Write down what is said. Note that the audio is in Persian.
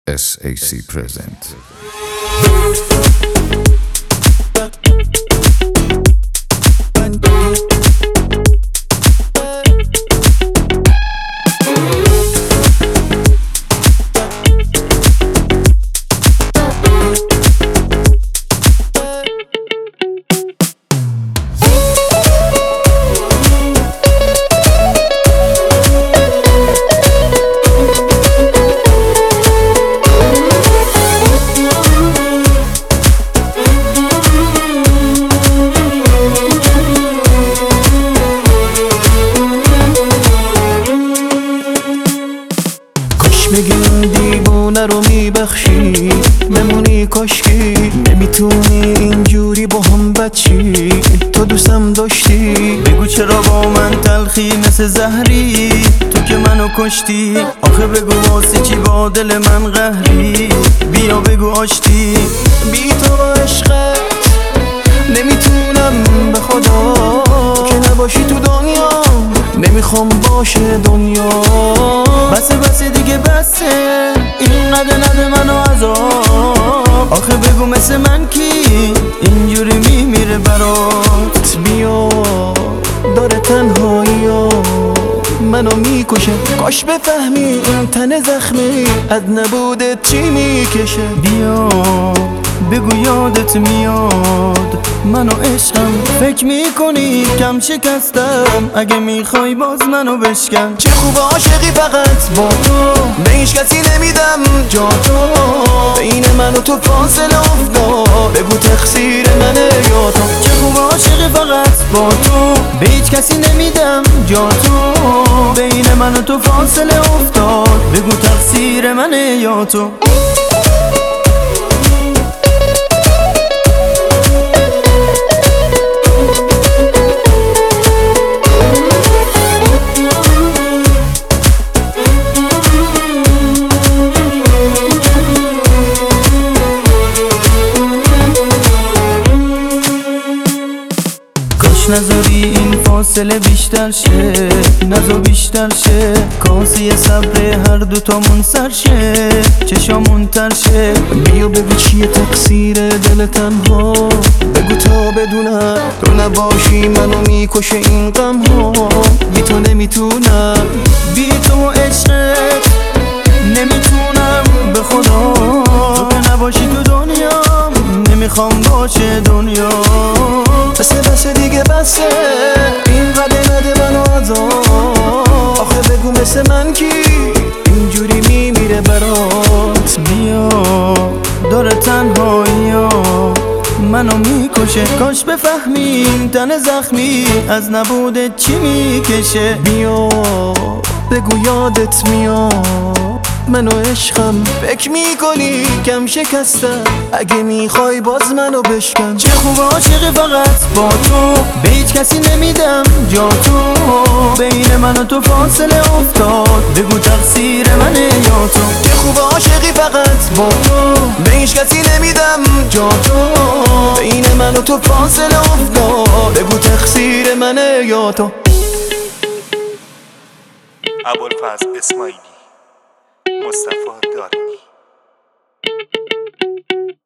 SAC present. میگی این دیوونه رو میبخشی بمونی کاشکی نمیتونی اینجوری با هم بچی تو دوستم داشتی بگو چرا با من تلخی مثل زهری تو که منو کشتی آخه بگو واسه چی با دل من قهری بیا بگو آشتی بی تو عشقت نمیتونم به خدا که نباشی تو دنیا نمیخوام باشه دنیا بسه دیگه بسه این نده منو عذاب آخه بگو مثل من کی اینجوری میمیره برات بیا داره تنهایی منو میکشه کاش بفهمی این تن زخمی از نبودت چی میکشه بیا بگو یادت میاد منو عشقم فکر میکنی کم شکستم اگه میخوای باز منو بشکن چه خوب عاشقی فقط با تو به هیچ کسی نمیدم جا تو بین من و تو فاصله افتاد بگو تقصیر منه یا تو چه خوب عاشقی فقط با تو به هیچ کسی نمیدم جا تو بین من و تو فاصله افتاد بگو تقصیر منه یا تو نذاری این فاصله بیشتر شه نذار بیشتر شه کاسه صبر هر دوتامون سر شه چشامون تر شه بیا بگو چیه تقصیر دل تنها بگو تا بدونم تو نباشی منو میکشه این غم ها بی تو نمیتونم بی تو عشقت نمیتونم به خدا تو که نباشی تو دنیا نمیخوام باشه دنیا بسه دیگه بسه این قدر نده منو عذاب آخه بگو مثل من کی اینجوری میمیره برات بیا داره تنهایی منو میکشه کاش بفهمین تن زخمی از نبودت چی میکشه بیا بگو یادت میاد منو عشقم فکر میکنی کم شکستم اگه میخوای باز منو بشکن چه خوب عاشقی فقط با تو به هیچ کسی نمیدم جا تو بین من و تو فاصله افتاد بگو تقصیر منه یا تو چه خوب عاشقی فقط با تو به هیچ کسی نمیدم جا تو بین من و تو فاصله افتاد بگو تقصیر منه یا تو ابوالفضل اسماعیلی مصطفی دارمی